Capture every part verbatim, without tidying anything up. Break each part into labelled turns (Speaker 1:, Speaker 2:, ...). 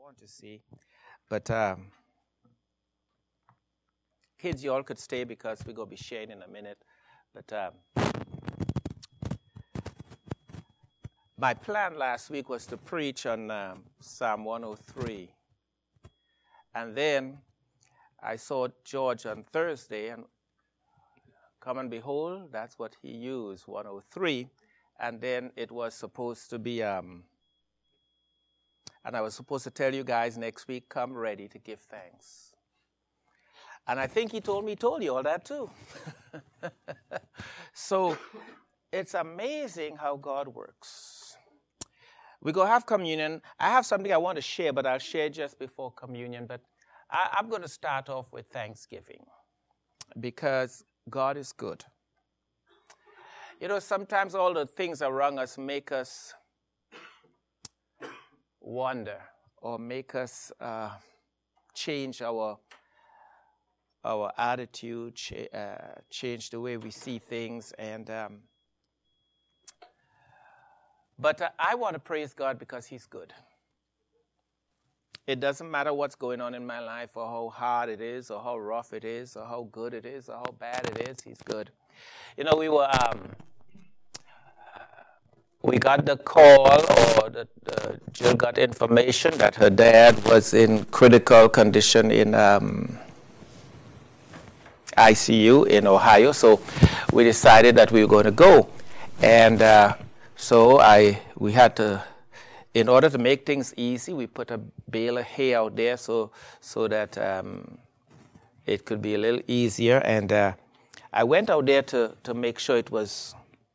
Speaker 1: want to see. But um, kids, you all could stay because we're going to be sharing in a minute. But um, my plan last week was to preach on um, Psalm one oh three. And then I saw George on Thursday, and come and behold, that's what he used, one oh three. And then it was supposed to be, um, and I was supposed to tell you guys next week, come ready to give thanks. And I think he told me, he told you all that too. So it's amazing how God works. We're going to have communion. I have something I want to share, but I'll share just before communion. But I, I'm going to start off with thanksgiving because God is good. You know, sometimes all the things around us make us wonder or make us uh, change our our attitude, ch- uh, change the way we see things. And um, but uh, I want to praise God because He's good. It doesn't matter what's going on in my life or how hard it is or how rough it is or how good it is or how bad it is. He's good. You know, we were um, we got the call, or the, the, Jill got information that her dad was in critical condition in um, I C U in Ohio. So we decided that we were going to go, and uh, so I we had to. In order to make things easy, we put a bale of hay out there so so that um, it could be a little easier. And uh, I went out there to, to make sure it was,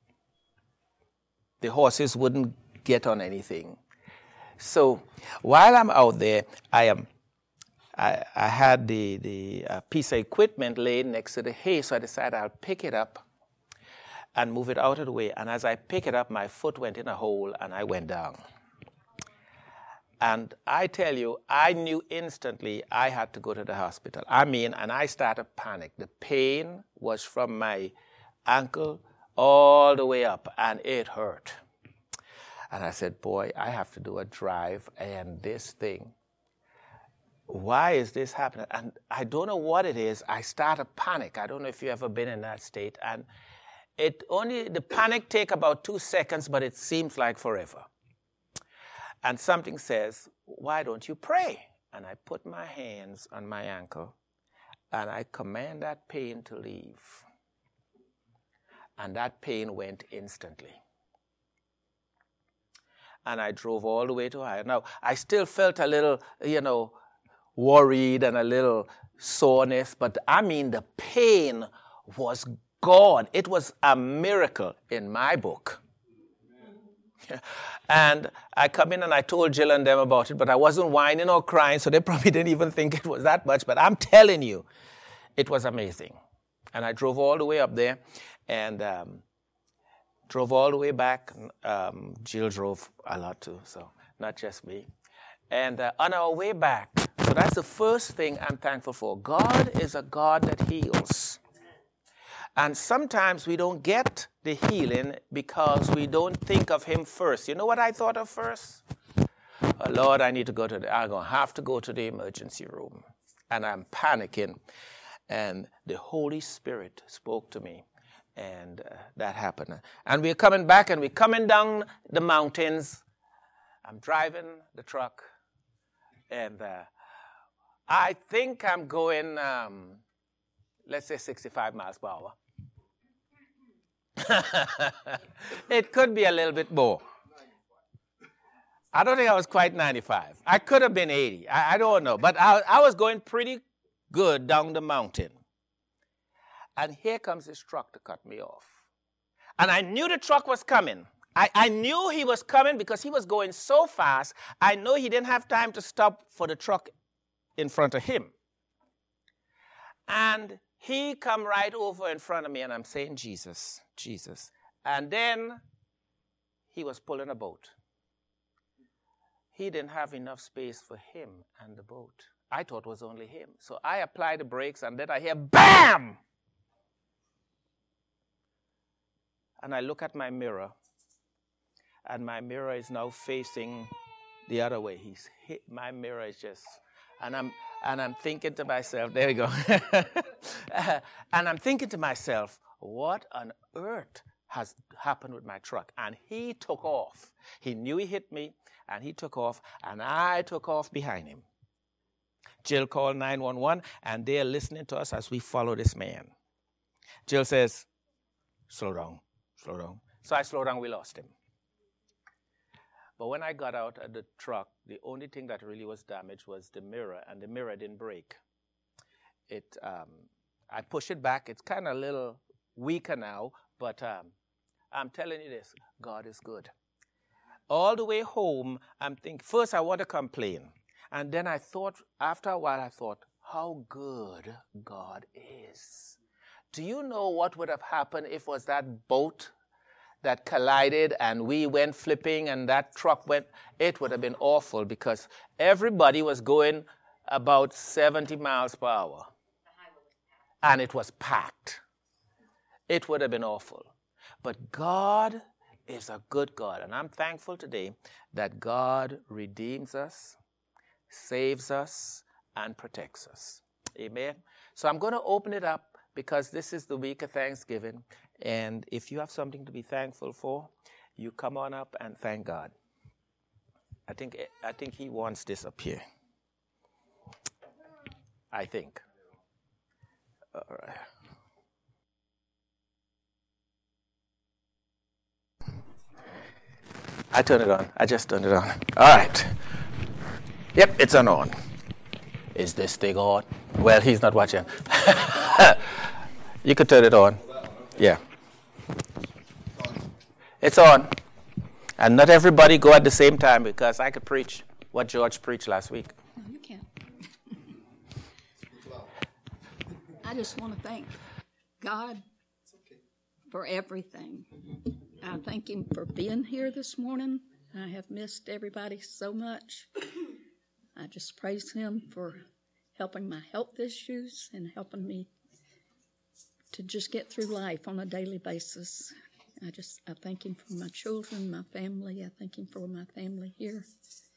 Speaker 1: the horses wouldn't get on anything. So while I'm out there, I am I, I had the, the uh, piece of equipment laid next to the hay, so I decided I'll pick it up and move it out of the way. And as I pick it up, my foot went in a hole and I went down. And I tell you, I knew instantly I had to go to the hospital. I mean, and I started to panic. The pain was from my ankle all the way up, and it hurt. And I said, boy, I have to do a drive, and this thing, why is this happening? And I don't know what it is. I start to panic. I don't know if you've ever been in that state. And it only, the panic take about two seconds, but it seems like forever. And something says, why don't you pray? And I put my hands on my ankle, and I command that pain to leave. And that pain went instantly. And I drove all the way to Ohio. Now, I still felt a little, you know, worried and a little soreness, but I mean, the pain was gone. It was a miracle in my book. And I come in and I told Jill and them about it, but I wasn't whining or crying, so they probably didn't even think it was that much. But I'm telling you, it was amazing. And I drove all the way up there and um, drove all the way back. Um, Jill drove a lot too, so not just me. And uh, on our way back, so that's the first thing I'm thankful for. God is a God that heals. And sometimes we don't get the healing because we don't think of Him first. You know what I thought of first? Oh, Lord, I need to go to the, I'm going to have to go to the emergency room. And I'm panicking. And the Holy Spirit spoke to me. And uh, that happened. And we're coming back and we're coming down the mountains. I'm driving the truck. And uh, I think I'm going, um, let's say sixty-five miles per hour. It could be a little bit more. I don't think I was quite ninety-five. I could have been eighty. I, I don't know. But I, I was going pretty good down the mountain. And here comes this truck to cut me off. And I knew the truck was coming. I, I knew he was coming because he was going so fast. I know he didn't have time to stop for the truck in front of him. And he come right over in front of me, and I'm saying, Jesus, Jesus. And then he was pulling a boat. He didn't have enough space for him and the boat. I thought it was only him. So I applied the brakes, and then I hear, BAM! And I look at my mirror, and my mirror is now facing the other way. He's hit my mirror is just, and I'm and I'm thinking to myself, there we go. And I'm thinking to myself, what on earth has happened with my truck? And he took off. He knew he hit me, and he took off, and I took off behind him. Jill called nine one one, and they're listening to us as we follow this man. Jill says, slow down, slow down. So I slowed down, we lost him. But when I got out of the truck, the only thing that really was damaged was the mirror, and the mirror didn't break. It, um, I pushed it back. It's kind of a little weaker now, but um, I'm telling you this, God is good. All the way home, I'm thinking, first I want to complain. And then I thought, after a while, I thought, how good God is. Do you know what would have happened if it was that boat that collided and we went flipping and that truck went? It would have been awful because everybody was going about seventy miles per hour. And it was packed. It would have been awful. But God is a good God. And I'm thankful today that God redeems us, saves us, and protects us. Amen. So I'm going to open it up because this is the week of Thanksgiving. And if you have something to be thankful for, you come on up and thank God. I think I think he wants this up here. I think. All right. I turned it on. I just turned it on. All right. Yep, it's on on. Is this thing on? Well, he's not watching. You could turn it on. Yeah. It's on. And not everybody go at the same time because I could preach what George preached last week.
Speaker 2: No, you can't. I just want to thank God for everything. I thank him for being here this morning. I have missed everybody so much. I just praise him for helping my health issues and helping me to just get through life on a daily basis. I just, I thank him for my children, my family. I thank him for my family here.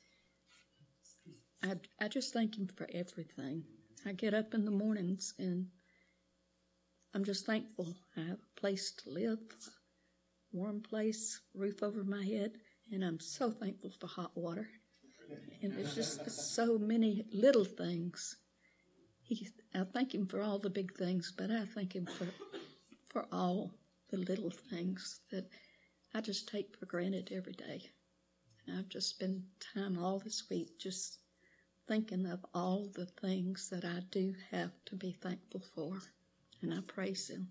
Speaker 2: I, I just thank him for everything. I get up in the mornings and I'm just thankful. I have a place to live, warm place, roof over my head, and I'm so thankful for hot water. And it's just so many little things. He, I thank him for all the big things, but I thank him for for all the little things that I just take for granted every day. And I've just spent time all this week just thinking of all the things that I do have to be thankful for, and I praise him.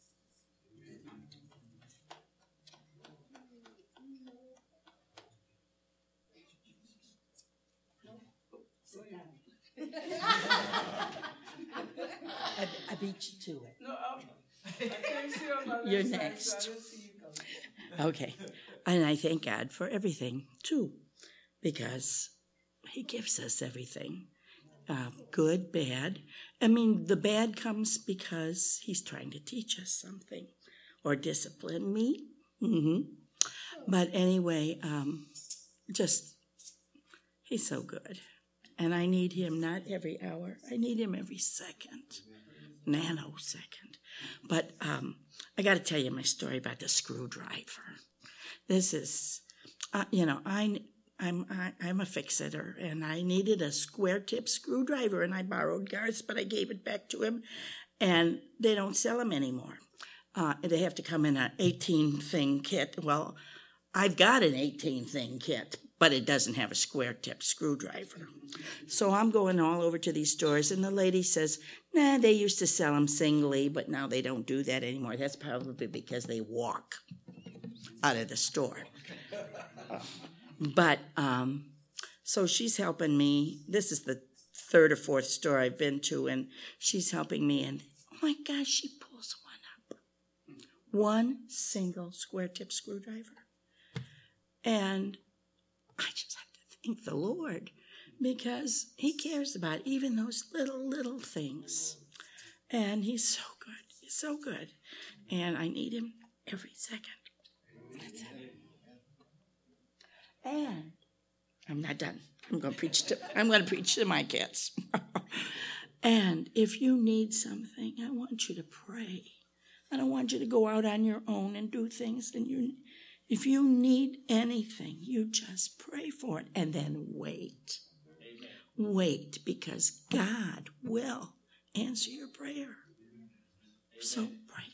Speaker 3: I, I beat you to it.
Speaker 4: No, um, I can't see on my
Speaker 3: You're
Speaker 4: side,
Speaker 3: next.
Speaker 4: so I don't see you coming.
Speaker 3: Okay. And I thank God for everything, too, because he gives us everything, uh, good, bad. I mean, the bad comes because he's trying to teach us something or discipline me. Mm-hmm. But anyway, um, just, he's so good. And I need him not every hour. I need him every second, nanosecond. But um, I got to tell you my story about the screwdriver. This is, uh, you know, I, I'm I, I'm a fixer, and I needed a square tip screwdriver, and I borrowed Garth's, but I gave it back to him, and they don't sell them anymore. Uh, they have to come in an eighteen thing kit. Well, I've got an eighteen thing kit, but it doesn't have a square tip screwdriver. So I'm going all over to these stores, and the lady says, nah, they used to sell them singly, but now they don't do that anymore. That's probably because they walk out of the store. But, um, so she's helping me. This is the third or fourth store I've been to, and she's helping me, and oh my gosh, she pulls one up. One single square tip screwdriver. And I just have to thank the Lord because he cares about even those little, little things. And he's so good. He's so good. And I need him every second. That's it. And I'm not done. I'm going to preach to I'm going to preach to my kids. And if you need something, I want you to pray. I don't want you to go out on your own and do things. And you, if you need anything, you just pray for it and then wait. Amen. Wait, because God will answer your prayer. So pray.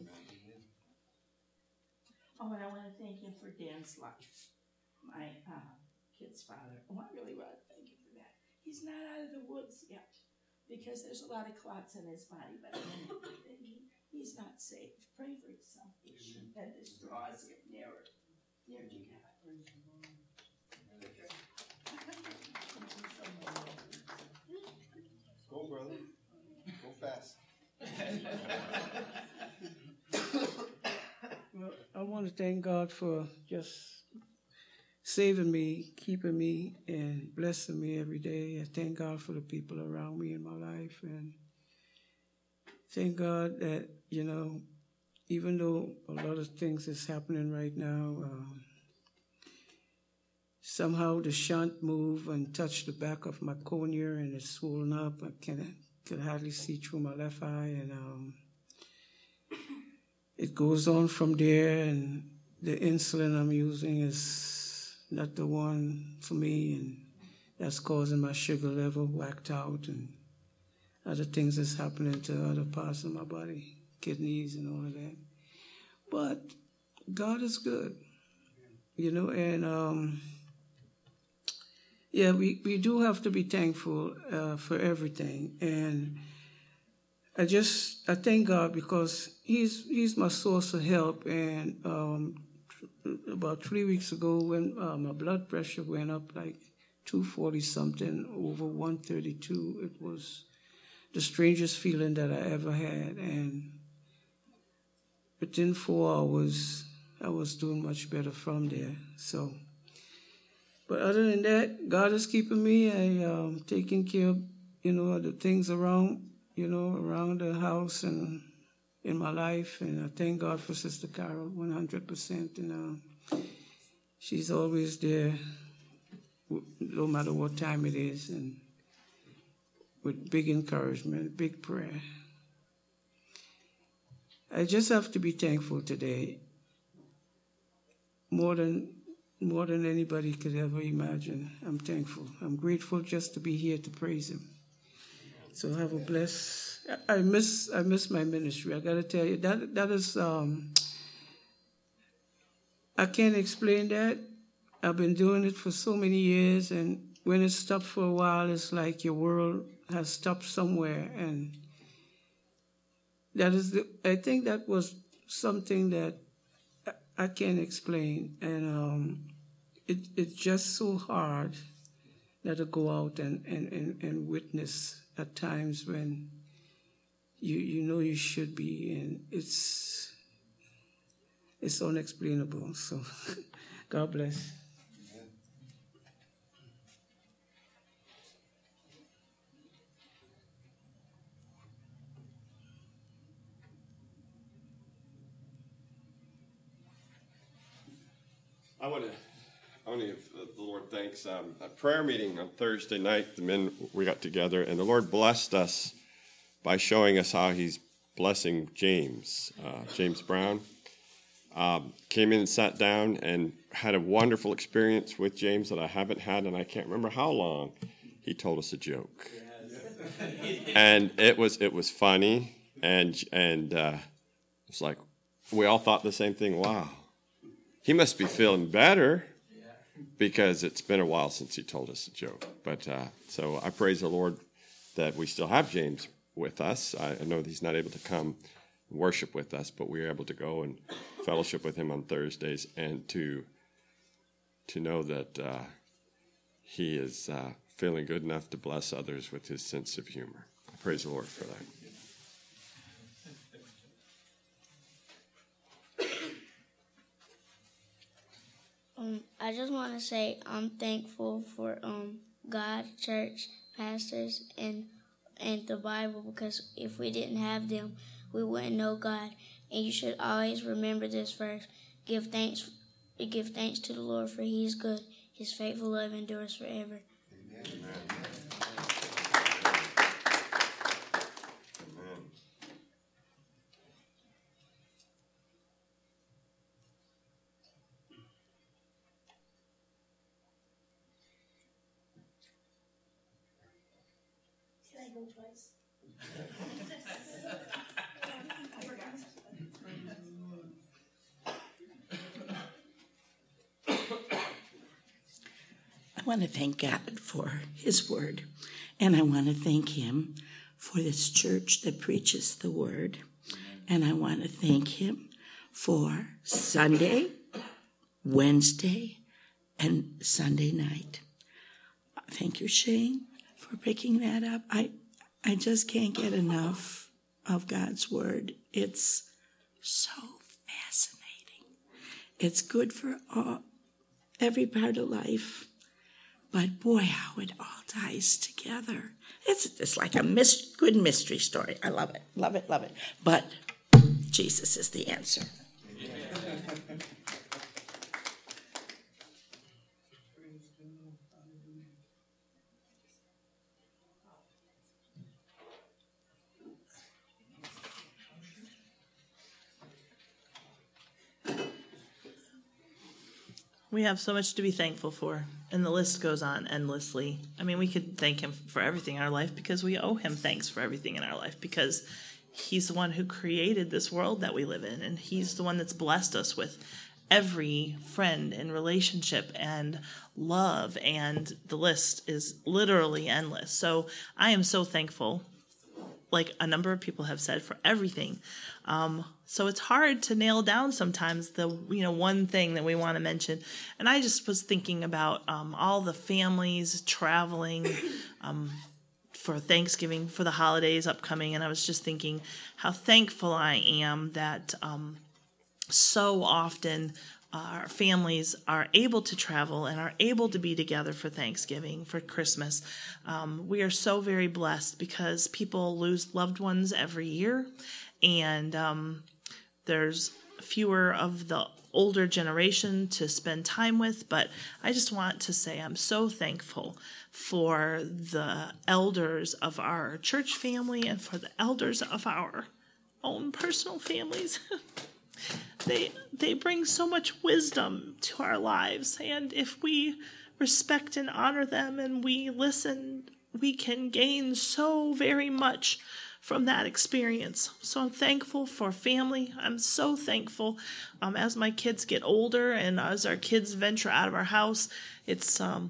Speaker 3: Oh, and I want to thank him for Dan's life, my uh, kid's father. Oh, I really want to thank him for that. He's not out of the woods yet because there's a lot of clots in his body, but he's not saved. Pray for his salvation, that this draws him nearer, near to God.
Speaker 5: Go, brother. Go fast.
Speaker 6: Well, I want to thank God for just saving me, keeping me, and blessing me every day. I thank God for the people around me in my life, and thank God that, you know, even though a lot of things is happening right now, um, somehow the shunt moved and touched the back of my cornea, and it's swollen up. I can can hardly see through my left eye, and um, it goes on from there. And the insulin I'm using is not the one for me, and that's causing my sugar level whacked out, and other things that's happening to other parts of my body, kidneys and all of that. But God is good, you know, and um, yeah, we, we do have to be thankful uh, for everything. And I just, I thank God because he's he's my source of help. And um, about three weeks ago when uh, my blood pressure went up like two forty something over one thirty-two, it was the strangest feeling that I ever had. And within four hours, I was doing much better from there. So, but other than that, God is keeping me. I um, taking care of, you know, the things around, you know, around the house and in my life. And I thank God for Sister Carol, one hundred percent. And uh, she's always there, no matter what time it is, and with big encouragement, big prayer. I just have to be thankful today, more than more than anybody could ever imagine. I'm thankful. I'm grateful just to be here to praise him. So have a blessed. I miss I miss my ministry. I got to tell you that that is. Um, I can't explain that. I've been doing it for so many years, and when it stopped for a while, it's like your world has stopped somewhere, and that is the, I think that was something that I can't explain, and um, it, it's just so hard that to go out and, and, and, and witness at times when you you know you should be, and it's it's unexplainable. So God bless.
Speaker 5: I want to, I want to give the Lord thanks. Um, a prayer meeting on Thursday night, the men, we got together, and the Lord blessed us by showing us how he's blessing James, uh, James Brown. Um, came in and sat down and had a wonderful experience with James that I haven't had, and I can't remember how long. He told us a joke. And it was it was funny, and, and uh, it's like, we all thought the same thing, wow. He must be feeling better because it's been a while since he told us a joke. But uh, so I praise the Lord that we still have James with us. I know that he's not able to come and worship with us, but we were able to go and fellowship with him on Thursdays, and to to know that uh, he is uh, feeling good enough to bless others with his sense of humor. I praise the Lord for that.
Speaker 7: Um, I just want to say I'm thankful for um, God, church, pastors, and and the Bible, because if we didn't have them, we wouldn't know God. And you should always remember this verse: give thanks, give thanks to the Lord, for He is good. His His faithful love endures forever.
Speaker 5: Amen.
Speaker 7: Can I go twice?
Speaker 3: I want to thank God for his word, and I want to thank him for this church that preaches the word, and I want to thank him for Sunday, Wednesday, and Sunday night. Thank you, Shane, for picking that up. I, I just can't get enough of God's word. It's so fascinating. It's good for all, every part of life. But boy, how it all ties together. It's just like a mis- good mystery story. I love it, love it, love it. But Jesus is the answer.
Speaker 8: We have so much to be thankful for, and the list goes on endlessly. I mean, we could thank him for everything in our life because we owe him thanks for everything in our life, because he's the one who created this world that we live in, and he's the one that's blessed us with every friend and relationship and love, and the list is literally endless. So I am so thankful, like a number of people have said, for everything. Um, so it's hard to nail down sometimes the, you know, one thing that we want to mention. And I just was thinking about um, all the families traveling um, for Thanksgiving, for the holidays upcoming. And I was just thinking how thankful I am that um, so often our families are able to travel and are able to be together for Thanksgiving, for Christmas. Um, we are so very blessed because people lose loved ones every year, and um, there's fewer of the older generation to spend time with. But I just want to say I'm so thankful for the elders of our church family and for the elders of our own personal families. They they bring so much wisdom to our lives, and if we respect and honor them and we listen, we can gain so very much from that experience. So I'm thankful for family. I'm so thankful um, as my kids get older and as our kids venture out of our house, it's um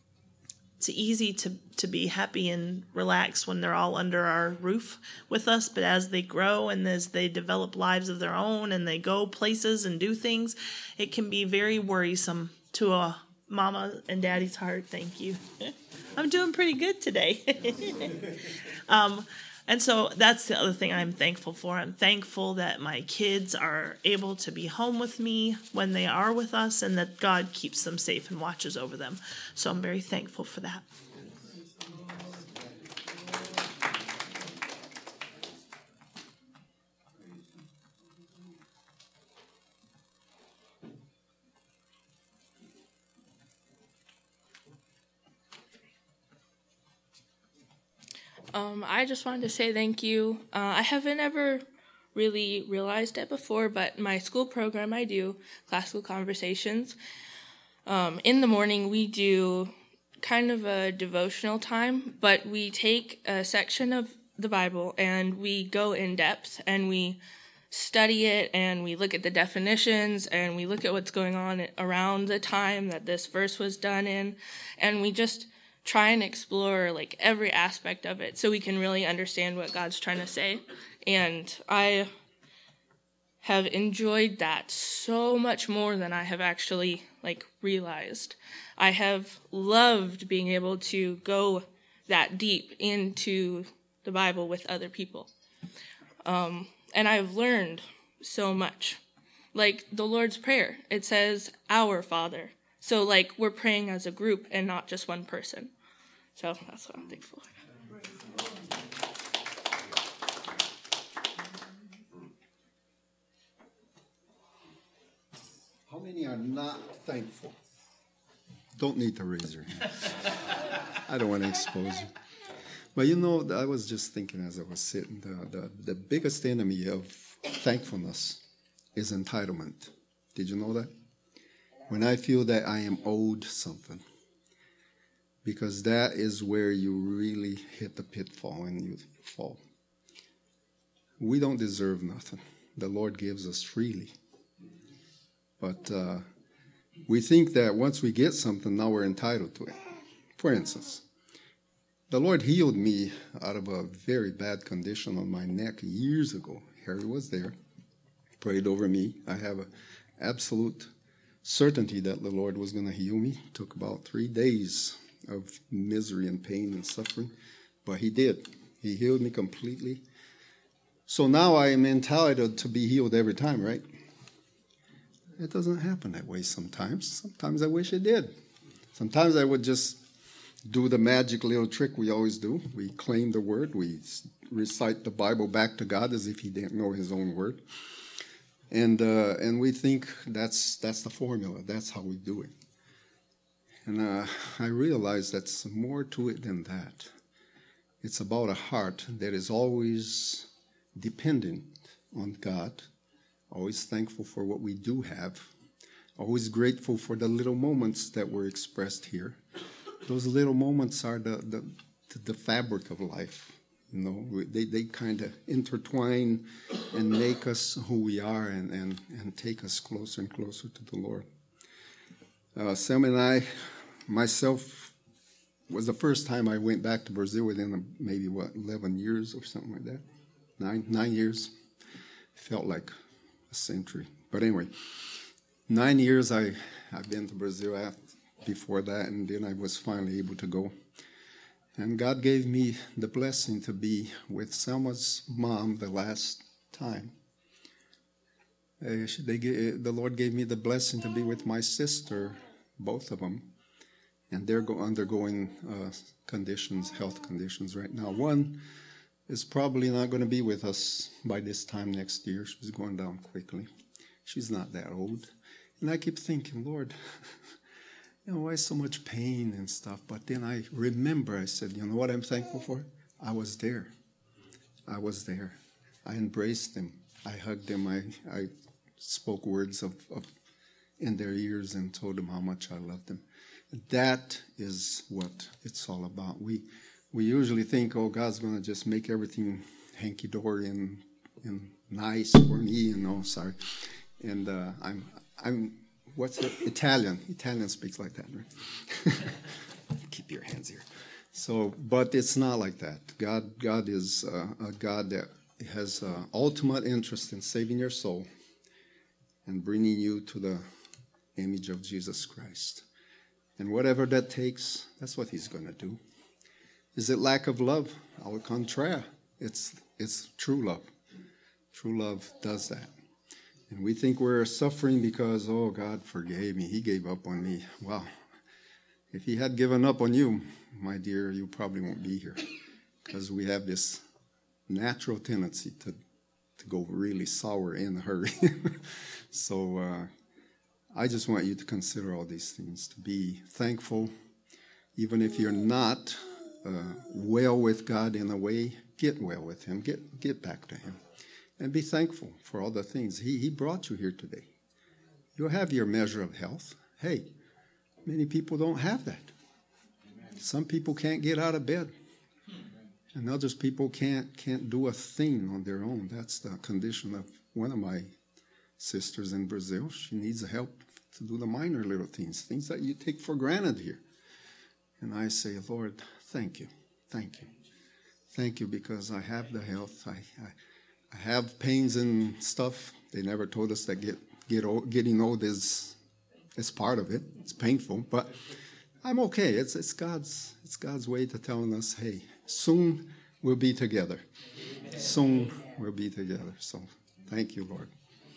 Speaker 8: it's easy to, to be happy and relaxed when they're all under our roof with us. But as they grow and as they develop lives of their own and they go places and do things, it can be very worrisome to a mama and daddy's heart. Thank you. I'm doing pretty good today. um, And so that's the other thing I'm thankful for. I'm thankful that my kids are able to be home with me when they are with us, and that God keeps them safe and watches over them. So I'm very thankful for that.
Speaker 4: Um, I just wanted to say thank you. Uh, I haven't ever really realized it before, but my school program I do, Classical Conversations, um, in the morning we do kind of a devotional time, but we take a section of the Bible and we go in depth and we study it and we look at the definitions and we look at what's going on around the time that this verse was done in, and we just try and explore like every aspect of it so we can really understand what God's trying to say. And I have enjoyed that so much more than I have actually like realized. I have loved being able to go that deep into the Bible with other people. Um, and I've learned so much. Like the Lord's Prayer, it says, "Our Father." So like we're praying as a group and not just one person. So that's what I'm thankful for.
Speaker 9: How many are not thankful? don't need to raise your hand. I don't want to expose you. But you know, I was just thinking as I was sitting, the, the, the biggest enemy of thankfulness is entitlement. Did you know that? When I feel that I am owed something, because that is where you really hit the pitfall and you fall. We don't deserve nothing. The Lord gives us freely. But uh, we think that once we get something, now we're entitled to it. For instance, the Lord healed me out of a very bad condition on my neck years ago. Harry was there, prayed over me. I have an absolute certainty that the Lord was going to heal me. It took about three days of misery and pain and suffering, but he did. He healed me completely. So now I am entitled to be healed every time, right? It doesn't happen that way sometimes. Sometimes I wish it did. Sometimes I would just do the magic little trick we always do. We claim the word. We recite the Bible back to God as if he didn't know his own word. And uh, and we think that's that's the formula. That's how we do it. And uh, I realize that's more to it than that. It's about a heart that is always dependent on God, always thankful for what we do have, always grateful for the little moments that were expressed here. Those little moments are the the, the fabric of life. You know, they, they kind of intertwine and make us who we are and, and, and take us closer and closer to the Lord. Uh, Sam and I, myself, was the first time I went back to Brazil within maybe, what, eleven years or something like that. Nine, nine years. Felt like a century. But anyway, nine years I, I've been to Brazil after, before that, and then I was finally able to go. And God gave me the blessing to be with Selma's mom the last time. Uh, they gave, the Lord gave me the blessing to be with my sister, both of them, and they're go, undergoing uh, conditions, health conditions right now. One is probably not going to be with us by this time next year. She's going down quickly. She's not that old. And I keep thinking, Lord, you know, why so much pain and stuff? But then I remember, I said, you know what I'm thankful for? I was there. I was there. I embraced them. I hugged them. I, I spoke words of, of in their ears and told them how much I loved them. That is what it's all about. We we usually think, oh, God's going to just make everything hanky-dory and, and nice for me, you know, sorry. And uh, I'm I'm... What's it? Italian. Italian speaks like that, right? Keep your hands here. So, but it's not like that. God, God is uh, a God that has uh, ultimate interest in saving your soul and bringing you to the image of Jesus Christ. And whatever that takes, that's what he's going to do. Is it lack of love? Au contraire. It's, it's true love. True love does that. And we think we're suffering because, oh, God forgave me. He gave up on me. Well, if he had given up on you, my dear, you probably won't be here. Because we have this natural tendency to, to go really sour in a hurry. So uh, I just want you to consider all these things, to be thankful. Even if you're not uh, well with God in a way, get well with him. Get, get back to him. And be thankful for all the things. He, he brought you here today. You have your measure of health. Hey, many people don't have that. Some people can't get out of bed. And others people can't can't do a thing on their own. That's the condition of one of my sisters in Brazil. She needs help to do the minor little things, things that you take for granted here. And I say, Lord, thank you. Thank you. Thank you because I have the health. I... I I have pains and stuff. They never told us that get, get old, getting old is is part of it. It's painful, but I'm okay. It's it's God's it's God's way to telling us, hey, soon we'll be together. Soon we'll be together. So thank you, Lord.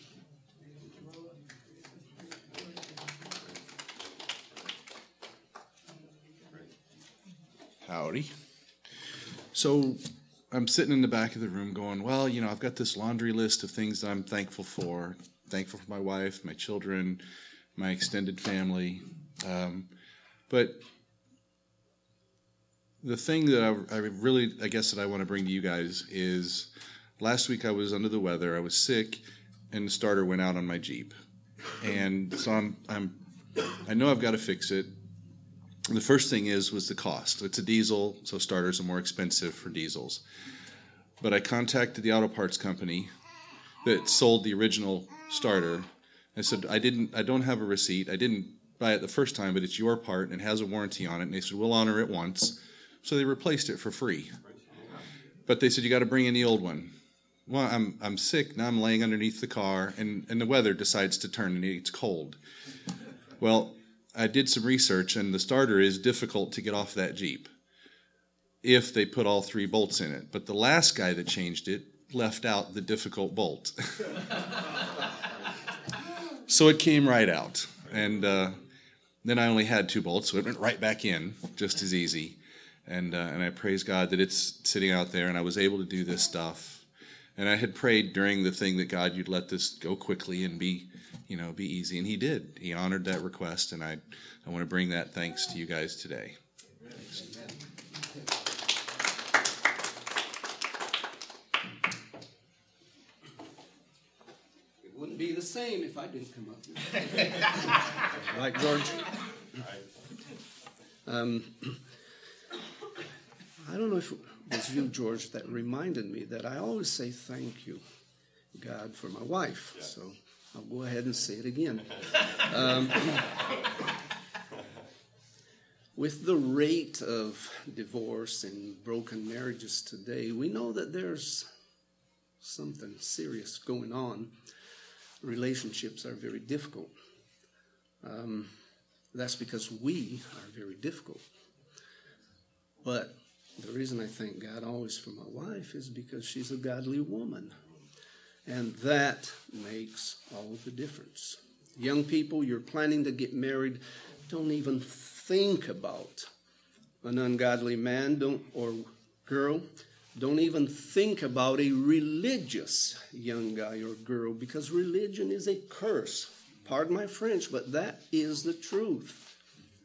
Speaker 10: Howdy. So I'm sitting in the back of the room going, well, you know, I've got this laundry list of things that I'm thankful for. Thankful for my wife, my children, my extended family. Um, But the thing that I, I really, I guess, that I want to bring to you guys is last week I was under the weather. I was sick, and the starter went out on my Jeep. And so I'm, I'm, I know I've got to fix it. The first thing is was the cost. It's a diesel, so starters are more expensive for diesels. But I contacted the auto parts company that sold the original starter. I said, I didn't, I don't have a receipt. I didn't buy it the first time, but it's your part and it has a warranty on it. And they said, we'll honor it once. So they replaced it for free. But they said, you got to bring in the old one. Well, I'm I'm sick. Now I'm laying underneath the car, and, and the weather decides to turn, and it's cold. Well, I did some research, and the starter is difficult to get off that Jeep if they put all three bolts in it. But the last guy that changed it left out the difficult bolt. So it came right out. And uh, then I only had two bolts, so it went right back in, just as easy. And, uh, and I praise God that it's sitting out there, and I was able to do this stuff. And I had prayed during the thing that God, you'd let this go quickly and be, you know, be easy. And he did. He honored that request, and I, I want to bring that thanks to you guys today.
Speaker 11: It wouldn't be the same if I didn't come up here. Right, George? Um, I don't know if it was you, George, that reminded me that I always say thank you, God, for my wife. Yeah. So I'll go ahead and say it again. Um, with the rate of divorce and broken marriages today, we know that there's something serious going on. Relationships are very difficult. Um, that's because we are very difficult. But the reason I thank God always for my wife is because she's a godly woman. And that makes all the difference. Young people, you're planning to get married, don't even think about an ungodly man don't, or girl. Don't even think about a religious young guy or girl, because religion is a curse. Pardon my French, but that is the truth.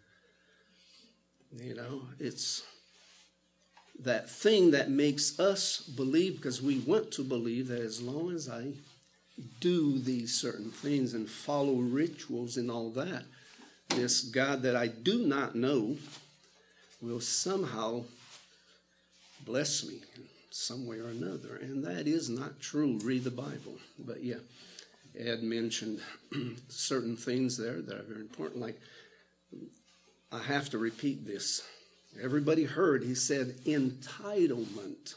Speaker 11: You know, it's that thing that makes us believe, because we want to believe that as long as I do these certain things and follow rituals and all that, this God that I do not know will somehow bless me some way or another. And that is not true. Read the Bible. But yeah, Ed mentioned certain things there that are very important. Like, I have to repeat this. Everybody heard, he said, entitlement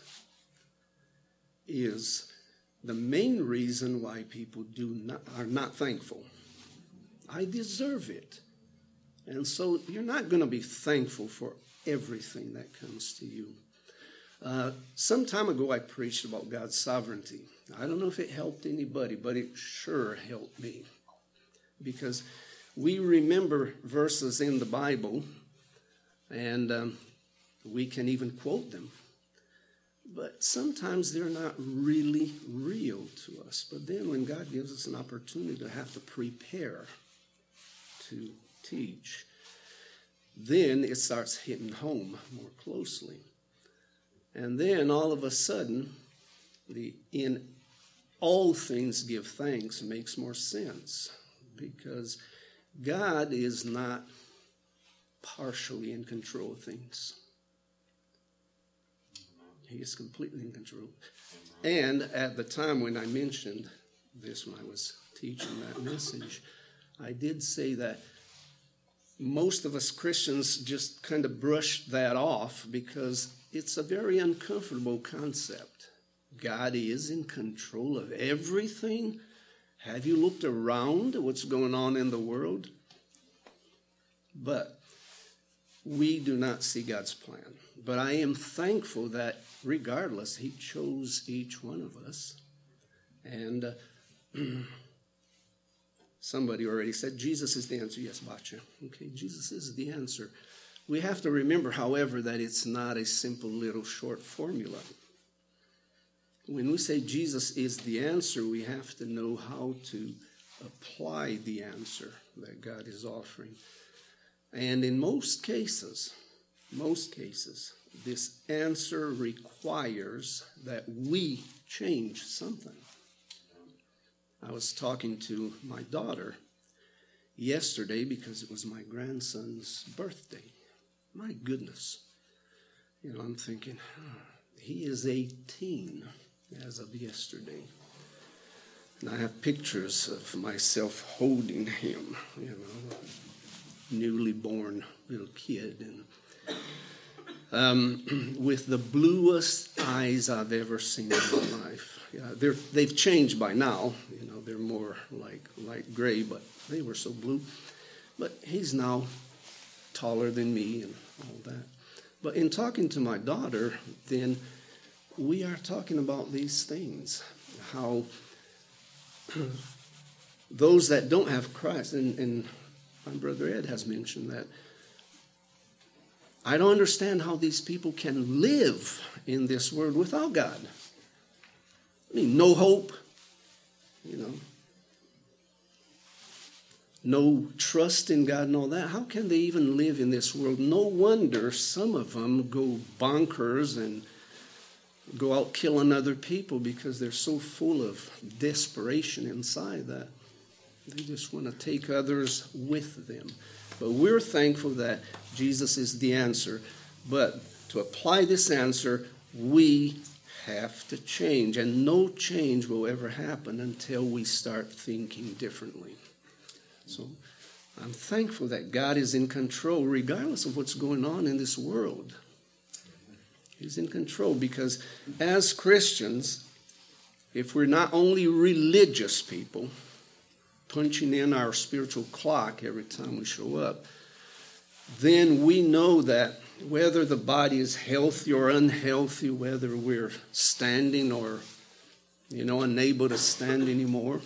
Speaker 11: is the main reason why people do not, are not thankful. I deserve it. And so you're not going to be thankful for everything that comes to you. Uh, some time ago, I preached about God's sovereignty. I don't know if it helped anybody, but it sure helped me. Because we remember verses in the Bible, and um, we can even quote them. But sometimes they're not really real to us. But then when God gives us an opportunity to have to prepare to teach, then it starts hitting home more closely. And then all of a sudden, the in all things give thanks makes more sense, because God is not partially in control of things. He is completely in control. And at the time when I mentioned this, when I was teaching that message, I did say that most of us Christians just kind of brush that off because it's a very uncomfortable concept. God is in control of everything. Have you looked around at what's going on in the world? But we do not see God's plan. But I am thankful that regardless, he chose each one of us. And uh, somebody already said Jesus is the answer. Yes, Bacha. Okay, Jesus is the answer. We have to remember, however, that it's not a simple little short formula. When we say Jesus is the answer, we have to know how to apply the answer that God is offering. And in most cases, most cases, this answer requires that we change something. I was talking to my daughter yesterday because it was my grandson's birthday. My goodness. You know, I'm thinking, oh, he is eighteen as of yesterday. And I have pictures of myself holding him, you know, newly born little kid, and um, with the bluest eyes I've ever seen in my life. Yeah, they're, they've changed by now. You know, they're more like light gray, but they were so blue. But he's now taller than me and all that. But in talking to my daughter, then we are talking about these things, how those that don't have Christ, and, and my brother Ed has mentioned that, I don't understand how these people can live in this world without God. I mean, no hope, you know, no trust in God and all that. How can they even live in this world? No wonder some of them go bonkers and go out killing other people because they're so full of desperation inside that they just want to take others with them. But we're thankful that Jesus is the answer. But to apply this answer, we have to change. And no change will ever happen until we start thinking differently. So I'm thankful that God is in control regardless of what's going on in this world. He's in control because as Christians, if we're not only religious people, punching in our spiritual clock every time we show up, then we know that whether the body is healthy or unhealthy, whether we're standing or, you know, unable to stand anymore,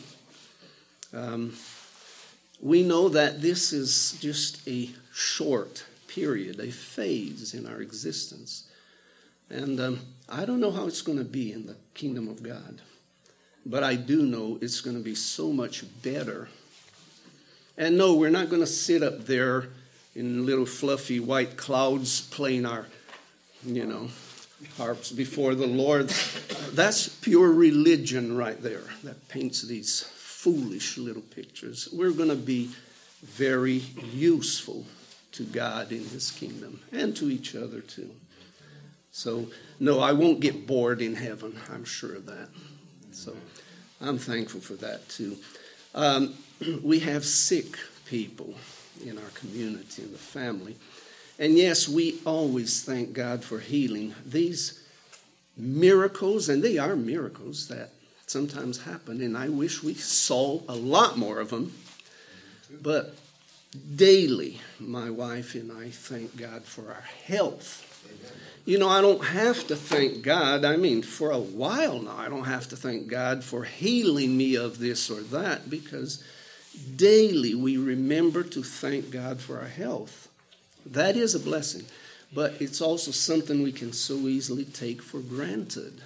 Speaker 11: um, we know that this is just a short period, a phase in our existence. And um, I don't know how it's going to be in the kingdom of God. But I do know it's going to be so much better. And no, we're not going to sit up there in little fluffy white clouds playing our, you know, harps before the Lord. That's pure religion right there that paints these foolish little pictures. We're going to be very useful to God in his kingdom and to each other too. So, no, I won't get bored in heaven. I'm sure of that. So I'm thankful for that too. Um, we have sick people in our community, in the family. And yes, we always thank God for healing. These miracles, and they are miracles that sometimes happen, and I wish we saw a lot more of them. But daily, my wife and I thank God for our health. You know, I don't have to thank God. I mean, for a while now, I don't have to thank God for healing me of this or that because daily we remember to thank God for our health. That is a blessing, but it's also something we can so easily take for granted.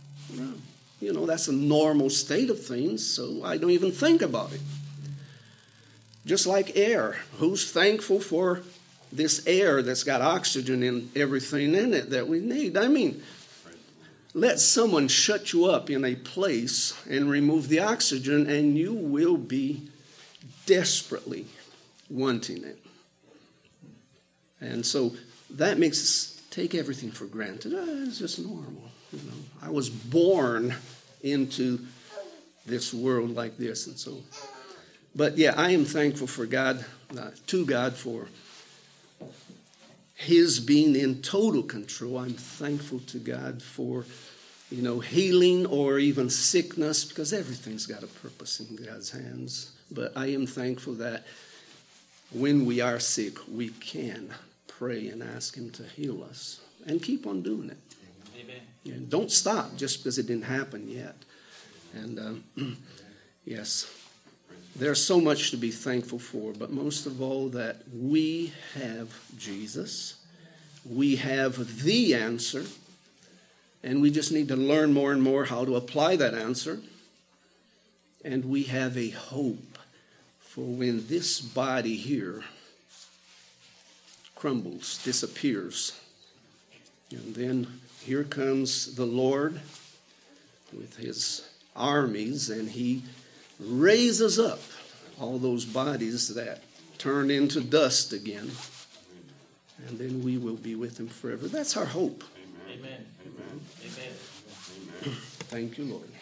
Speaker 11: You know, that's a normal state of things, so I don't even think about it. Just like air. Who's thankful for this air that's got oxygen and everything in it that we need? I mean, let someone shut you up in a place and remove the oxygen, and you will be desperately wanting it. And so that makes us take everything for granted. Oh, it's just normal. You know, I was born into this world like this, and so. But yeah, I am thankful for God, uh, to God for his being in total control. I'm thankful to God for, you know, healing or even sickness, because everything's got a purpose in God's hands. But I am thankful that when we are sick, we can pray and ask him to heal us and keep on doing it. Amen. And don't stop just because it didn't happen yet. And um, yes, there's so much to be thankful for, but most of all that we have Jesus. We have the answer, and we just need to learn more and more how to apply that answer. And we have a hope for when this body here crumbles, disappears. And then here comes the Lord with his armies, and he raises up all those bodies that turn into dust again. And then we will be with him forever. That's our hope.
Speaker 1: Amen. Amen. Amen.
Speaker 11: Amen. Thank you, Lord.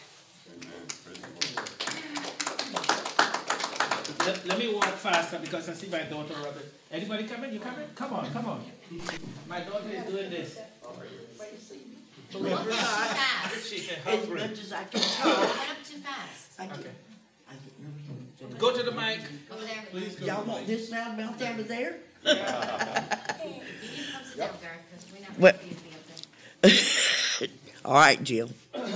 Speaker 1: Let, let me walk faster because I see my daughter, Robert. Anybody coming? You coming? Come on, come on. My daughter is doing this.
Speaker 3: Walk too fast.
Speaker 1: She said,
Speaker 3: As
Speaker 1: hungry.
Speaker 3: much as I can talk.
Speaker 12: Not too fast.
Speaker 3: I can,
Speaker 1: Okay.
Speaker 3: I can,
Speaker 1: Go to the mic.
Speaker 12: Over there.
Speaker 1: Please go.
Speaker 3: y'all want this loud mouth over there?
Speaker 12: You can come sit down, Garth, because we're not
Speaker 3: What?
Speaker 12: going to be up there.
Speaker 3: All right, Jill.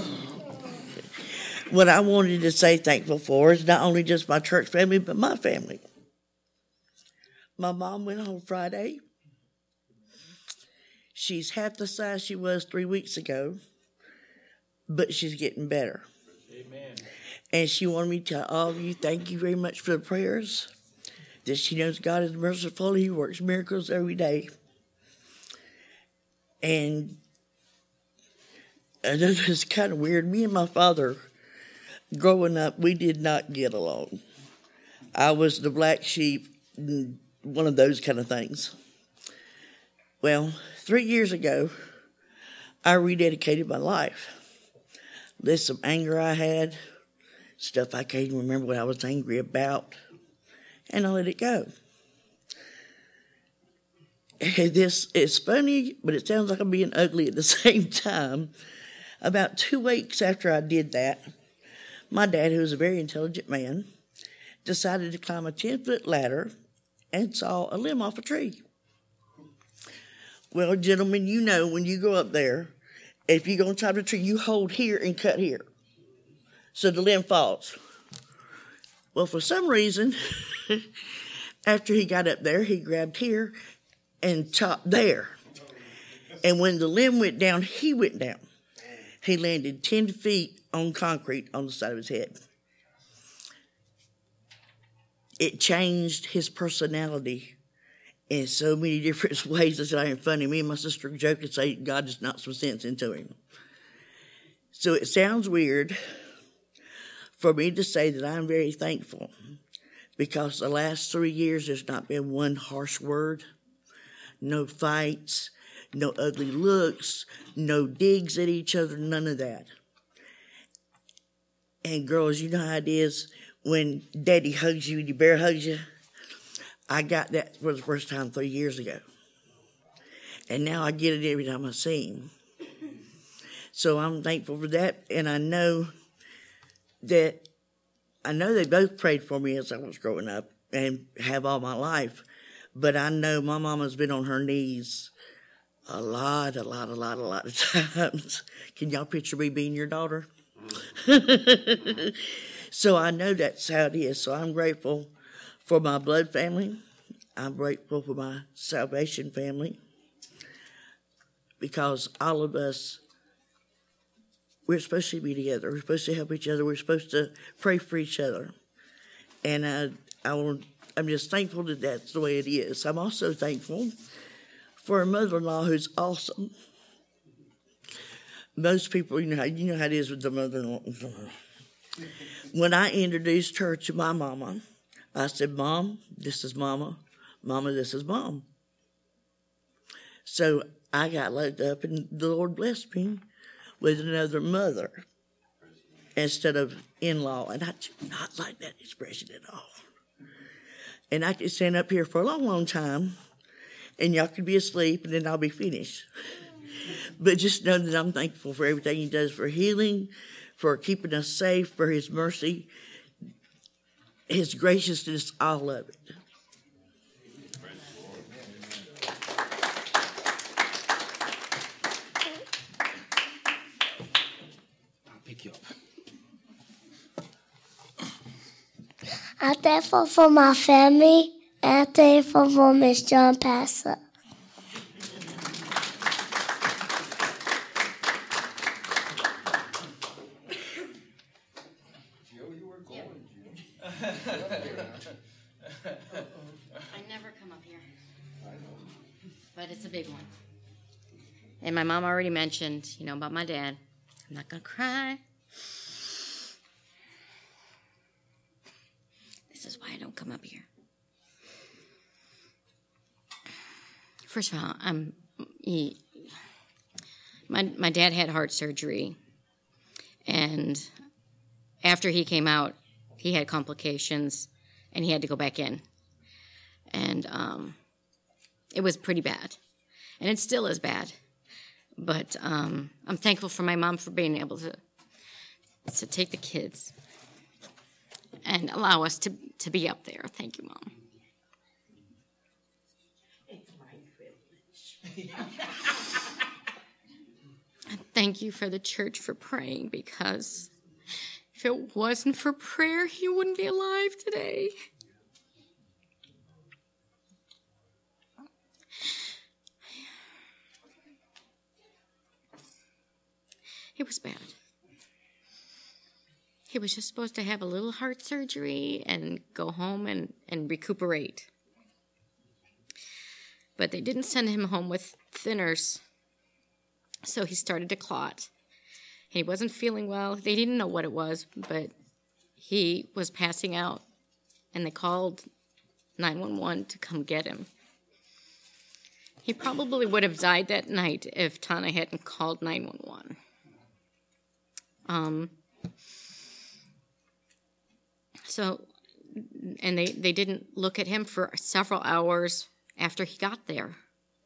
Speaker 3: What I wanted to say thankful for is not only just my church family, but my family. My mom went home Friday. She's half the size she was three weeks ago, but she's getting better.
Speaker 1: Amen.
Speaker 3: And she wanted me to tell all of you, thank you very much for the prayers, that she knows God is merciful. He works miracles every day. And, and it was kind of weird. Me and my father, growing up, we did not get along. I was the black sheep, one of those kind of things. Well, three years ago, I rededicated my life. There's some anger I had, stuff I can't even remember what I was angry about, and I let it go. This is funny, but it sounds like I'm being ugly at the same time. About two weeks after I did that, my dad, who was a very intelligent man, decided to climb a ten-foot ladder and saw a limb off a tree. Well, gentlemen, you know when you go up there, if you're going to chop the tree, you hold here and cut here so the limb falls. Well, for some reason, after he got up there, he grabbed here and chopped there. And when the limb went down, he went down. He landed ten feet on concrete on the side of his head. It changed his personality in so many different ways. That's not even funny. Me and my sister joke and say God just knocked some sense into him. So it sounds weird for me to say that I'm very thankful because the last three years there's not been one harsh word, no fights, no ugly looks, no digs at each other, none of that. And girls, you know how it is when daddy hugs you and your bear hugs you? I got that for the first time three years ago. And now I get it every time I see him. So I'm thankful for that. And I know that, I know they both prayed for me as I was growing up and have all my life. But I know my mama's been on her knees a lot, a lot, a lot, a lot of times. Can y'all picture me being your daughter? So I know that's how it is. So I'm grateful for my blood family. I'm grateful for my salvation family. Because all of us, we're supposed to be together. We're supposed to help each other. We're supposed to pray for each other. And I, I want, I'm just thankful that that's the way it is. I'm also thankful for a mother-in-law who's awesome. Most people, you know how, you know how it is with the mother-in-law. When I introduced her to my mama, I said, Mom, this is Mama. Mama, this is Mom. So I got loaded up, and the Lord blessed me with another mother instead of in-law. And I do not like that expression at all. And I could stand up here for a long, long time, and y'all could be asleep, and then I'll be finished. But just know that I'm thankful for everything he does for healing, for keeping us safe, for his mercy, his graciousness, all of it.
Speaker 1: I'll pick you up.
Speaker 13: I'm thankful for my family, and I'm thankful for Miss John Passer.
Speaker 12: I never come up here. but it's a big one. And my mom already mentioned, you know, about my dad. I'm not going to cry. This is why I don't come up here. First of all, I'm, he, my, my dad had heart surgery. And after he came out, he had complications, and he had to go back in. And um, it was pretty bad. And it still is bad. But um, I'm thankful for my mom for being able to to take the kids and allow us to, to be up there. Thank you, Mom. It's my privilege. And thank you for the church for praying, because if it wasn't for prayer, he wouldn't be alive today. It was bad. He was just supposed to have a little heart surgery and go home and, and recuperate. But they didn't send him home with thinners, so he started to clot. He wasn't feeling well. They didn't know what it was, but he was passing out, and they called nine one one to come get him. He probably would have died that night if Tana hadn't called nine one one. Um, so, and they, they didn't look at him for several hours after he got there.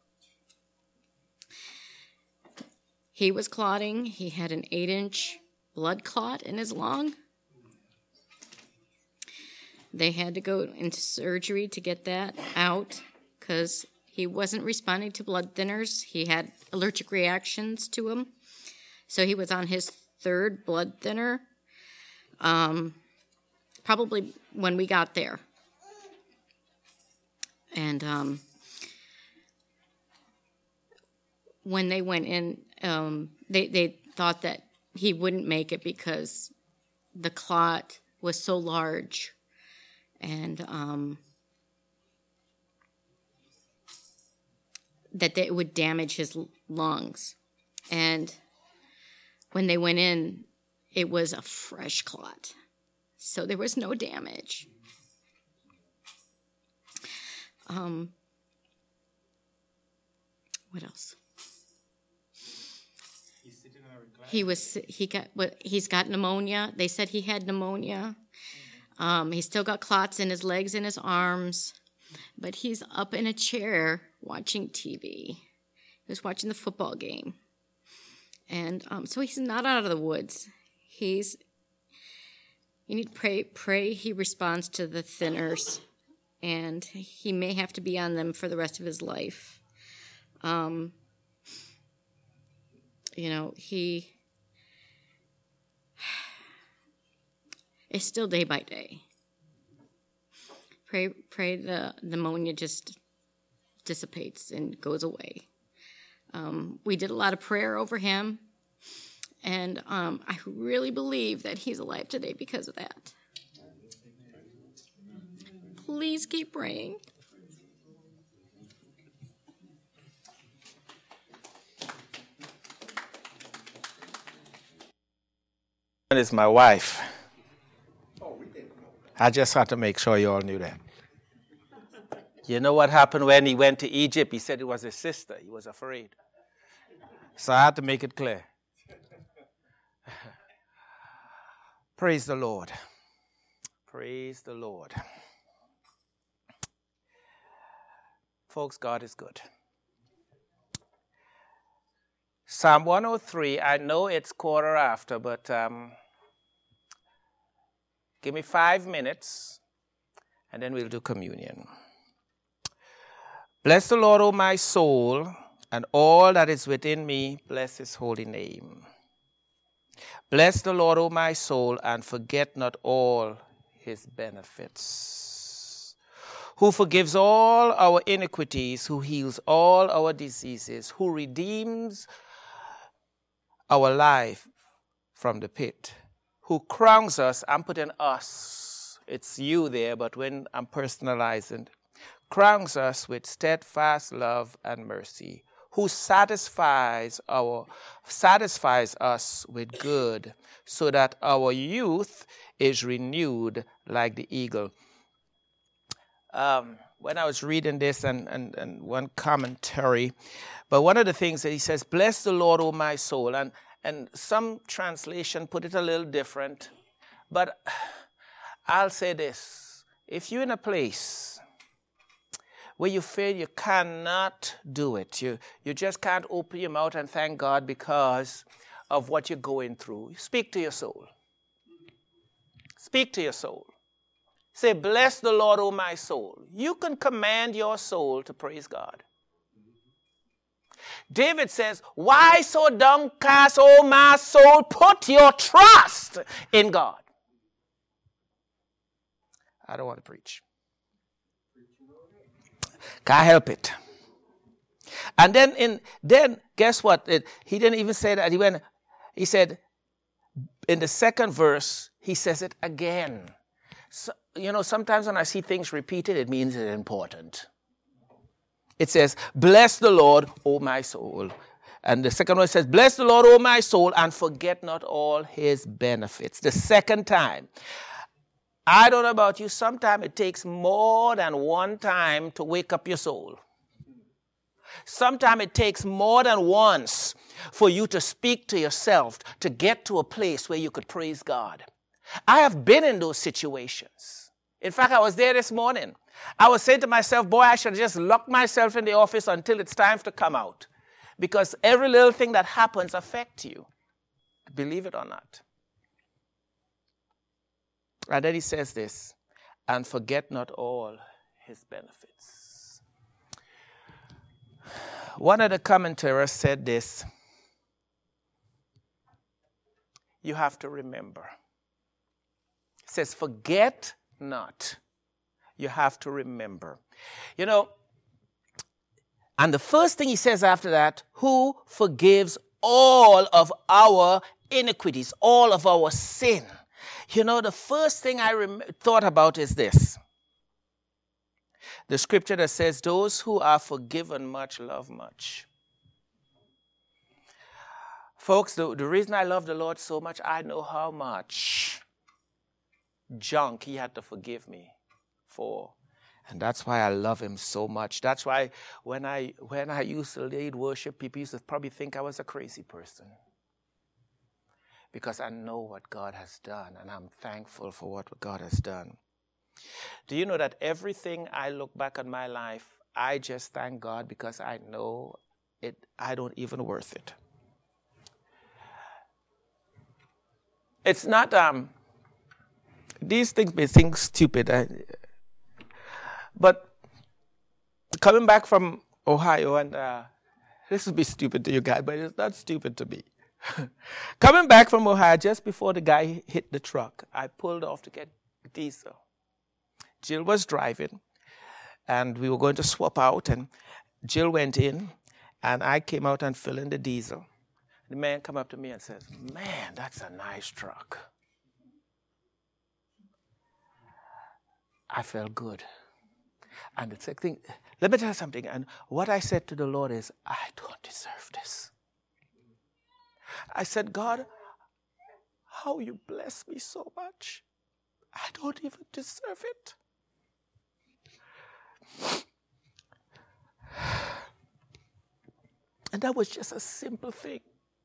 Speaker 12: He was clotting. He had an eight-inch blood clot in his lung. They had to go into surgery to get that out because he wasn't responding to blood thinners. He had allergic reactions to them. So he was on his third blood thinner, um, probably when we got there. And um, when they went in, um, they, they thought that he wouldn't make it because the clot was so large. And um, that it would damage his lungs. And when they went in, it was a fresh clot. So there was no damage. Um, what else? He's sitting on a recliner. He was, he got, he's got pneumonia. They said he had pneumonia. Um, he still got clots in his legs and his arms. But he's up in a chair watching T V. He was watching the football game. And um, so he's not out of the woods. He's, you need to pray, pray he responds to the thinners. And he may have to be on them for the rest of his life. Um, you know, he, it's still day by day. Pray, pray the pneumonia just dissipates and goes away. Um, we did a lot of prayer over him, and um, I really believe that he's alive today because of that. Please keep praying.
Speaker 1: Is my wife. I just had to make sure you all knew that. You know what happened when he went to Egypt? He said it was his sister. He was afraid. So I had to make it clear. Praise the Lord. Praise the Lord. Folks, God is good. Psalm one oh three, I know it's quarter after, but um, give me five minutes, and then we'll do communion. Bless the Lord, O my soul, and all that is within me, bless his holy name. Bless the Lord, O my soul, and forget not all his benefits. Who forgives all our iniquities, who heals all our diseases, who redeems our life from the pit, who crowns us, I'm putting us, it's you there, but when I'm personalizing, crowns us with steadfast love and mercy, who satisfies our satisfies us with good, so that our youth is renewed like the eagle. Um, when I was reading this and, and, and one commentary, but one of the things that he says, bless the Lord, O my soul, and, and some translation put it a little different, but I'll say this, if you're in a place where you feel you cannot do it, you, you just can't open your mouth and thank God because of what you're going through, speak to your soul. Speak to your soul. Say, bless the Lord, O my soul. You can command your soul to praise God. David says, why so downcast, O my soul? Put your trust in God. I don't want to preach. Can't help it. And then, in then guess what? It, he didn't even say that. He went. He said, in the second verse, he says it again. So, you know, sometimes when I see things repeated, it means it's important. It says, bless the Lord, O my soul. And the second one says, bless the Lord, O my soul, and forget not all his benefits. The second time. I don't know about you, sometimes it takes more than one time to wake up your soul. Sometimes it takes more than once for you to speak to yourself to get to a place where you could praise God. I have been in those situations. In fact, I was there this morning. I was saying to myself, boy, I should just lock myself in the office until it's time to come out. Because every little thing that happens affects you. Believe it or not. And then he says this, and forget not all his benefits. One of the commentators said this, you have to remember. It says, forget not. You have to remember. You know, and the first thing he says after that, who forgives all of our iniquities, all of our sin. You know, the first thing I rem- thought about is this. The scripture that says, those who are forgiven much love much. Folks, the, the reason I love the Lord so much, I know how much junk he had to forgive me for. And that's why I love him so much. That's why when I when I used to lead worship, people used to probably think I was a crazy person. Because I know what God has done, and I'm thankful for what God has done. Do you know that everything I look back on my life, I just thank God because I know it. I don't even worth it. It's not, um, these things may seem stupid, I, but coming back from Ohio, and uh, this will be stupid to you guys, but it's not stupid to me. Coming back from Ohio, just before the guy hit the truck, I pulled off to get diesel. Jill was driving, and we were going to swap out, and Jill went in, and I came out and filled in the diesel. The man come up to me and says, man, that's a nice truck. I felt good. And the second thing, let me tell you something, and what I said to the Lord is, I don't deserve this. I said, God, how you bless me so much. I don't even deserve it. And that was just a simple thing.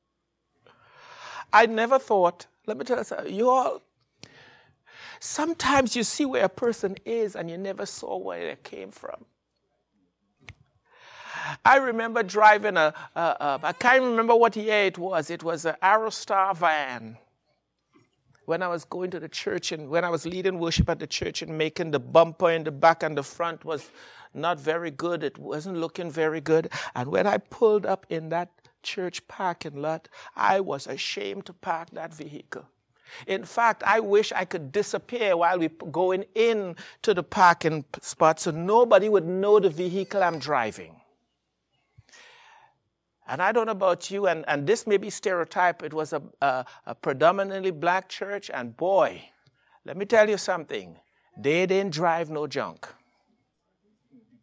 Speaker 1: I never thought, let me tell you something, you all, sometimes you see where a person is and you never saw where they came from. I remember driving a, a, a, I can't remember what year it was. It was an Aerostar van. When I was going to the church and when I was leading worship at the church and making the bumper in the back and the front was not very good. It wasn't looking very good. And when I pulled up in that church parking lot, I was ashamed to park that vehicle. In fact, I wish I could disappear while we going in to the parking spot so nobody would know the vehicle I'm driving. And I don't know about you, and, and this may be stereotype. It was a, a, a predominantly black church, and boy, let me tell you something. They didn't drive no junk.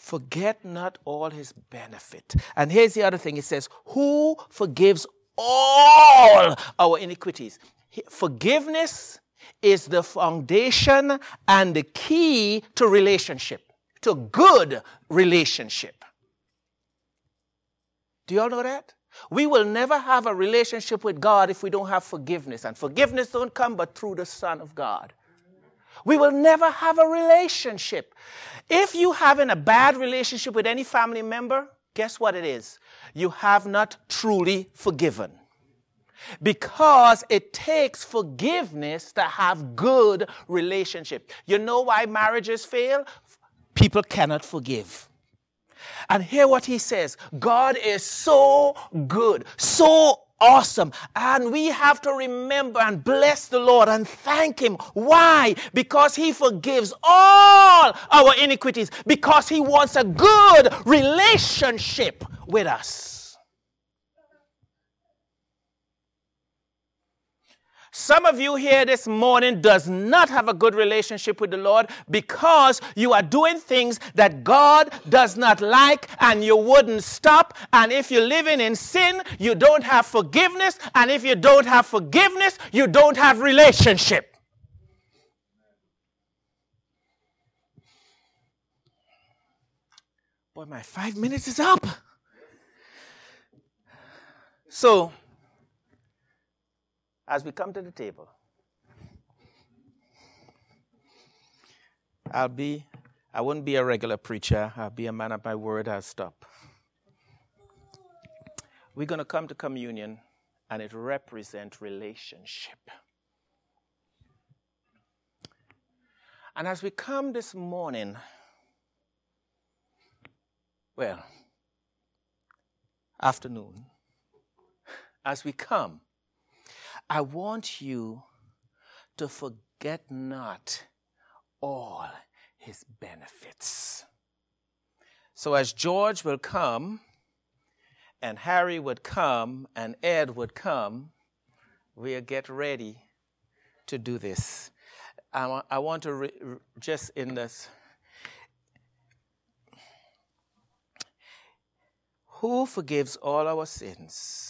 Speaker 1: Forget not all his benefit. And here's the other thing. It says, who forgives all our iniquities? Forgiveness is the foundation and the key to relationship, to good relationship. Do you all know that? We will never have a relationship with God if we don't have forgiveness. And forgiveness don't come but through the Son of God. We will never have a relationship. If you have in a bad relationship with any family member, guess what it is? You have not truly forgiven. Because it takes forgiveness to have good relationship. You know why marriages fail? People cannot forgive. And hear what he says. God is so good, so awesome. And we have to remember and bless the Lord and thank him. Why? Because he forgives all our iniquities. Because he wants a good relationship with us. Some of you here this morning does not have a good relationship with the Lord because you are doing things that God does not like and you wouldn't stop. And if you're living in sin, you don't have forgiveness. And if you don't have forgiveness, you don't have relationship. Boy, my five minutes is up. So, as we come to the table, I'll be, I wouldn't be a regular preacher. I'll be a man of my word. I'll stop. We're going to come to communion, and it represents relationship. And as we come this morning, well, afternoon, as we come, I want you to forget not all his benefits. So as George will come, and Harry would come, and Ed would come, we'll get ready to do this. I want, I want to re, just in this. Who forgives all our sins,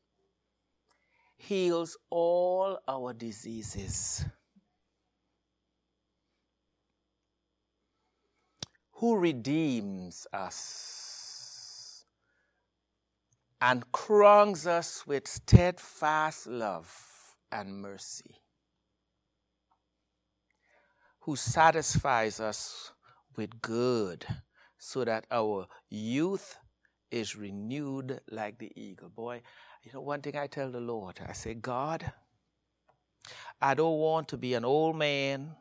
Speaker 1: heals all our diseases, who redeems us and crowns us with steadfast love and mercy, who satisfies us with good so that our youth is renewed like the eagle. Boy, you know, one thing I tell the Lord, I say, God, I don't want to be an old man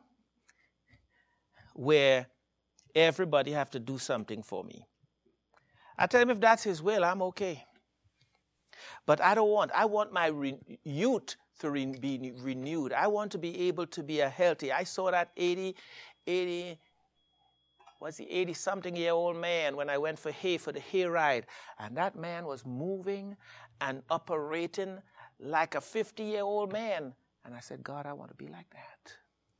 Speaker 1: where everybody have to do something for me. I tell him if that's his will, I'm okay. But I don't want, I want my re- youth to re- be renewed. I want to be able to be a healthy. I saw that eighty, eighty, was he eighty-something year old man when I went for hay, for the hay ride. And that man was moving and operating like a fifty-year-old man. And I said, God, I want to be like that.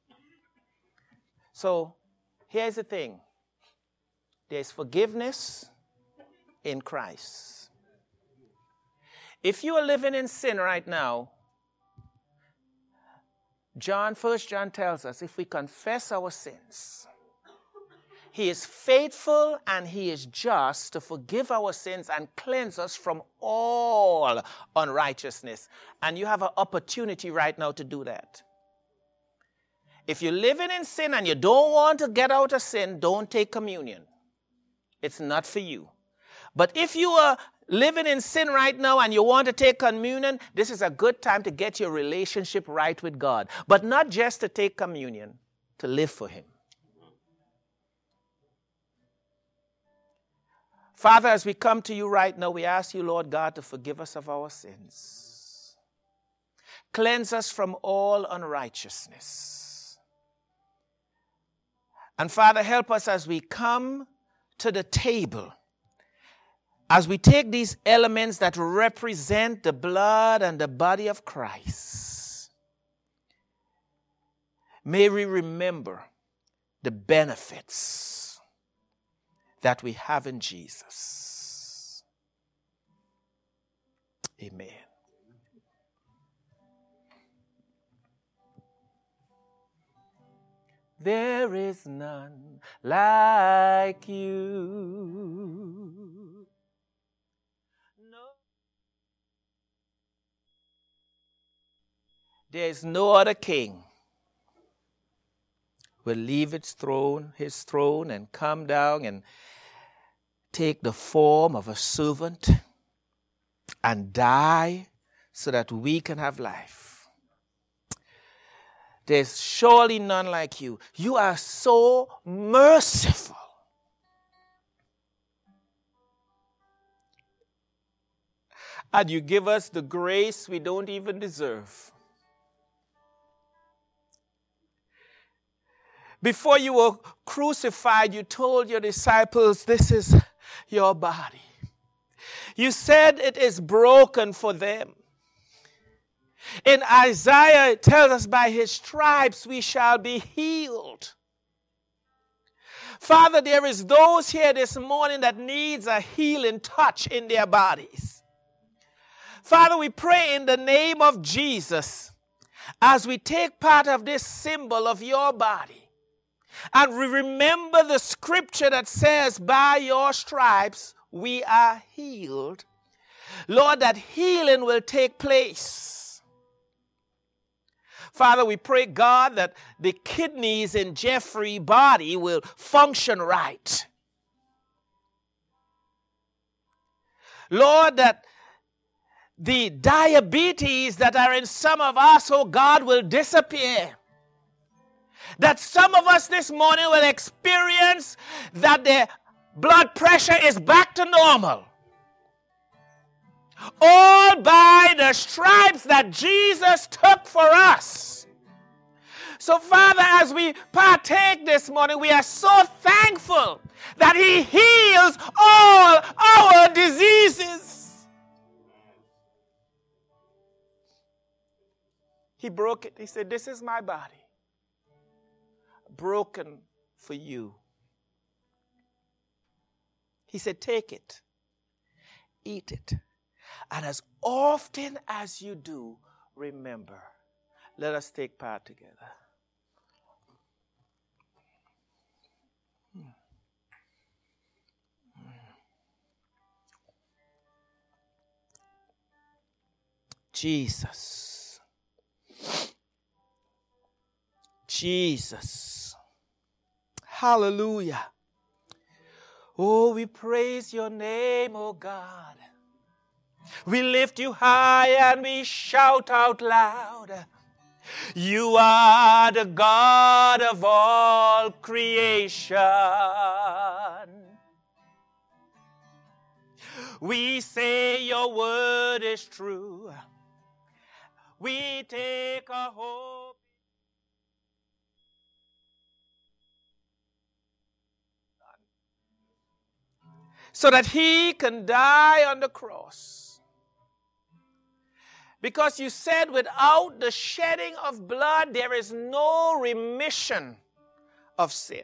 Speaker 1: So here's the thing. There's forgiveness in Christ. If you are living in sin right now, John, First John tells us, if we confess our sins, he is faithful and he is just to forgive our sins and cleanse us from all unrighteousness. And you have an opportunity right now to do that. If you're living in sin and you don't want to get out of sin, don't take communion. It's not for you. But if you are living in sin right now and you want to take communion, this is a good time to get your relationship right with God. But not just to take communion, to live for him. Father, as we come to you right now, we ask you, Lord God, to forgive us of our sins. Cleanse us from all unrighteousness. And Father, help us as we come to the table, as we take these elements that represent the blood and the body of Christ. May we remember the benefits that we have in Jesus. Amen. There is none like you. No. There is no other king will leave its throne, his throne, and come down and take the form of a servant and die so that we can have life. There's surely none like you. You are so merciful. And you give us the grace we don't even deserve. Before you were crucified, you told your disciples, this is your body. You said it is broken for them. In Isaiah, it tells us by his stripes we shall be healed. Father, there is those here this morning that needs a healing touch in their bodies. Father, we pray in the name of Jesus as we take part of this symbol of your body. And we remember the scripture that says, by your stripes we are healed. Lord, that healing will take place. Father, we pray, God, that the kidneys in Jeffrey's body will function right. Lord, that the diabetes that are in some of us, oh God, will disappear. That some of us this morning will experience that their blood pressure is back to normal. All by the stripes that Jesus took for us. So, Father, as we partake this morning, we are so thankful that he heals all our diseases. He broke it. He said, this is my body, broken for you. He said, take it, eat it. And as often as you do, remember. Let us take part together. Jesus. Jesus. Hallelujah. Oh, we praise your name, oh God. We lift you high and we shout out loud. You are the God of all creation. We say your word is true. We take our hope. So that he can die on the cross. Because you said without the shedding of blood, there is no remission of sin.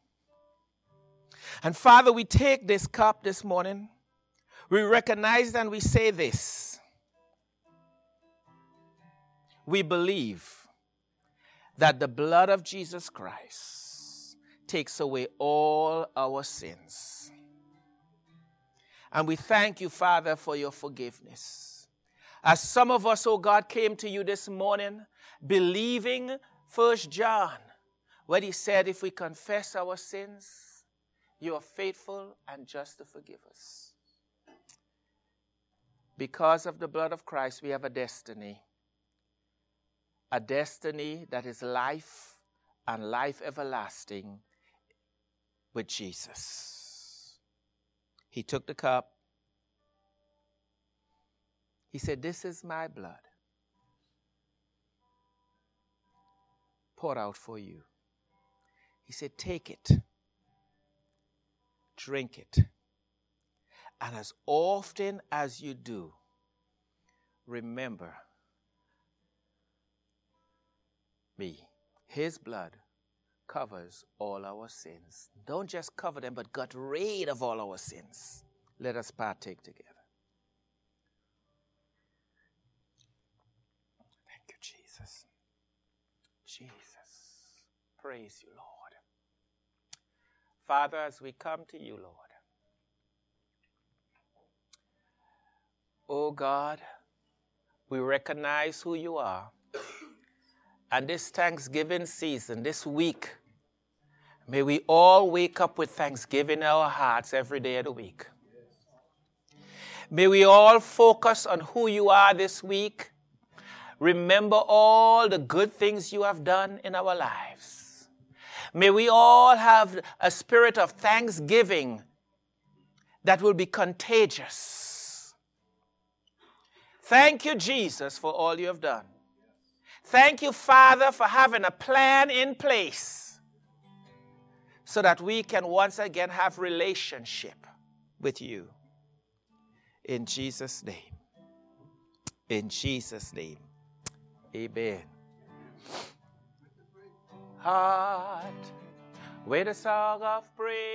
Speaker 1: And Father, we take this cup this morning. We recognize and we say this. We believe that the blood of Jesus Christ takes away all our sins. And we thank you, Father, for your forgiveness. As some of us, oh God, came to you this morning believing First John, when he said, if we confess our sins, you are faithful and just to forgive us. Because of the blood of Christ, we have a destiny. A destiny that is life and life everlasting with Jesus. He took the cup. He said, this is my blood poured out for you. He said, take it, drink it, and as often as you do, remember me. His blood covers all our sins. Don't just cover them, but got rid of all our sins. Let us partake together. Thank you, Jesus. Jesus. Praise you, Lord. Father, as we come to you, Lord, oh God, we recognize who you are. And this Thanksgiving season, this week, may we all wake up with thanksgiving in our hearts every day of the week. May we all focus on who you are this week. Remember all the good things you have done in our lives. May we all have a spirit of thanksgiving that will be contagious. Thank you, Jesus, for all you have done. Thank you, Father, for having a plan in place so that we can once again have relationship with you. In Jesus' name. In Jesus' name. Amen. Heart with a song of praise.